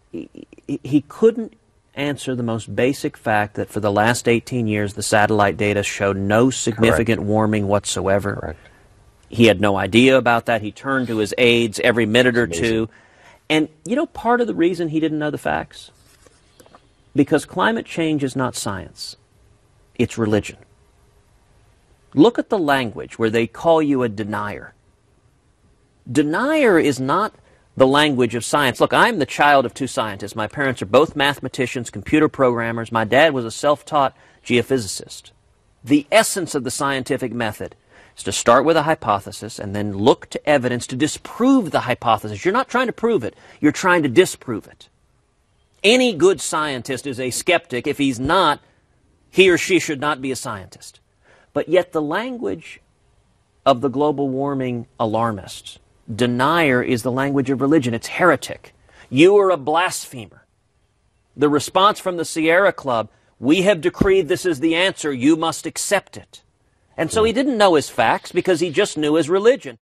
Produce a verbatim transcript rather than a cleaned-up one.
he, he couldn't answer the most basic fact that for the last eighteen years the satellite data showed no significant Correct. warming whatsoever. Correct. He had no idea about that. He turned to his aides every minute or two. And you know part of the reason he didn't know the facts? Because climate change is not science. It's religion. Look at the language where they call you a denier. Denier is not the language of science. Look, I'm the child of two scientists. My parents are both mathematicians, computer programmers. My dad was a self-taught geophysicist. The essence of the scientific method is to start with a hypothesis and then look to evidence to disprove the hypothesis. You're not trying to prove it. You're trying to disprove it. Any good scientist is a skeptic. If he's not, he or she should not be a scientist. But yet the language of the global warming alarmists, denier, is the language of religion. It's heretic. You are a blasphemer. The response from the Sierra Club, we have decreed this is the answer, you must accept it. And so he didn't know his facts because he just knew his religion.